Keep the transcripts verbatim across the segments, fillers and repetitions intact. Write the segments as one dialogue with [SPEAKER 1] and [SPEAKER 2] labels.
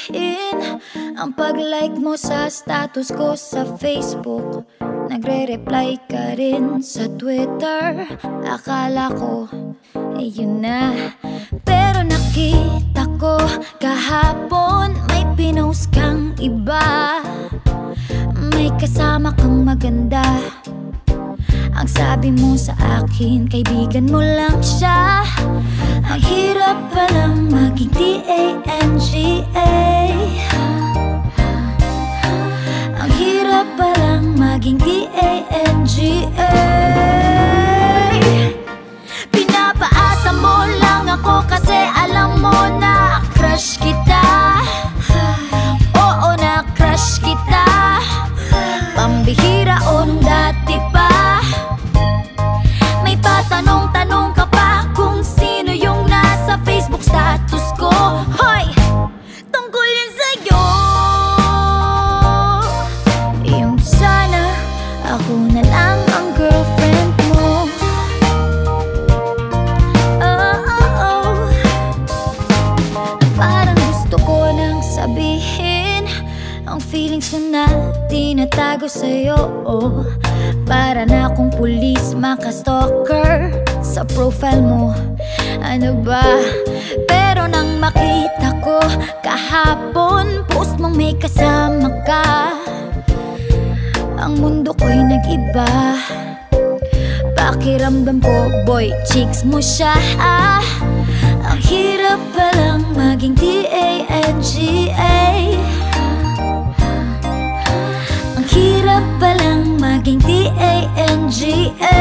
[SPEAKER 1] sabihin ang pag-like mo sa status ko sa Facebook. Nagre-reply ka rin sa Twitter. Akala ko, eh yun na. Pero nakita ko kahapon may pinost kang iba. May kasama kang maganda. Ang sabi mo sa akin, kaibigan mo lang siya. Ang hirap palang maging T A N G A. Ang hirap palang maging T A N G A. Pinapaasa mo lang ako kasi alam mo na crush kita. Oo, na crush kita. Pambihira o nung dati pa. May patanong-tanong ka pa kung sino yung nasa Facebook status ko. Hoy! Tungkol yan sa'yo. Yung sana ako na lang ang girlfriend mo. Oh, oh, oh. Parang gusto ko nang sabihin ang feelings ko na tinatago sa'yo, oh. Para na akong pulis maka-stalker sa profile mo. Ano ba? Pero nang makita ko kahapon post mong may kasama ka, ang mundo ko'y nag-iba. Pakiramdam ko, boy, chicks mo siya, ah. Ang hirap palang maging T A N G A. Ang hirap palang maging T A N G A.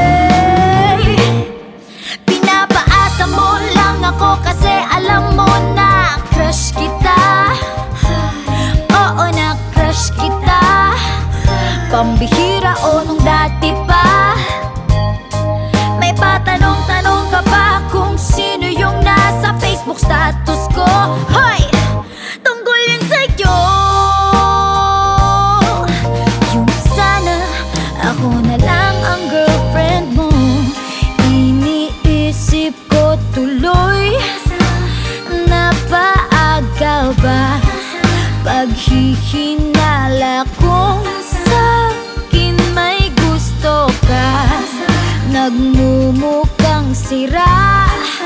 [SPEAKER 1] Pinapaasa mo lang ako kasi alam mo na crush kita. Oo, na crush kita. Pambihira o nung dati pa. May patanong-tanong ka pa kung sino yung nasa Facebook status ko. Hoy! Tungkol yun sa'yo. Ako na lang ang girlfriend mo. Iniisip ko tuloy, napaaga ba paghihinala kung sa'kin may gusto ka. Nagmumukhang sira,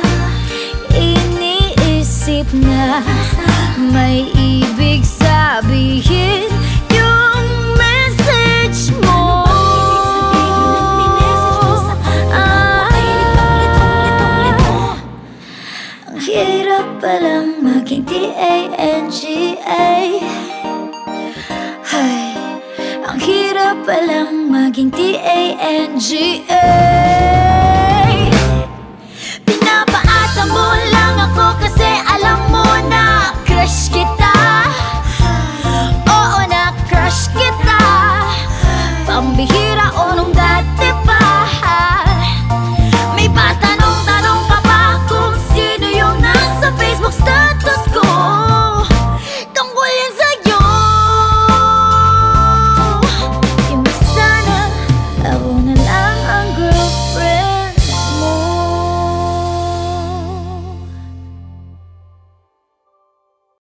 [SPEAKER 1] iniisip na may ibig sabihin yung message mo. Hirap palang maging T A N G A. Ay, ang hirap palang maging T A N G A. Pinapaasa mo lang ako kasi alam mo na